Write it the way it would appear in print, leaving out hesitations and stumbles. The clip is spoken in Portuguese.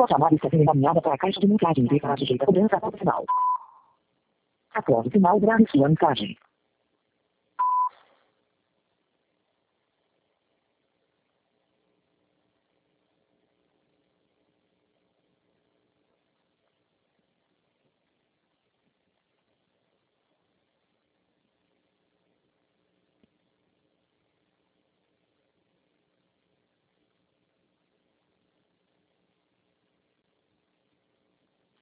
Sua chamada está sendo encaminhada para a caixa de mensagens e será sujeita a cobrança após o sinal. Após o sinal, grave sua mensagem.